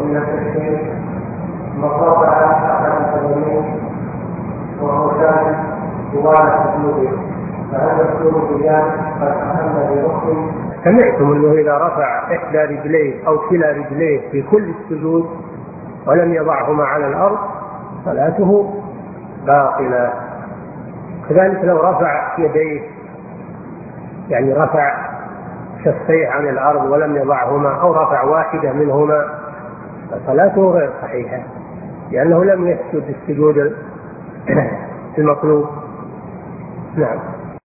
وفي نفس الشيء مصرفة أحد القدمين وهو كان طوال سجوده، فهذا السجود بذلك قد أهم بركن. سمعتم أنه إذا رفع إحدى رجليه أو كلا رجليه في كل السجود ولم يضعهما على الأرض صلاته باطلة. كذلك لو رفع يديه، يعني رفع كفيه عن الأرض ولم يضعهما أو رفع واحدة منهما فصلاته غير صحيحة، لأنه لم يسجد السجود المطلوب. نعم.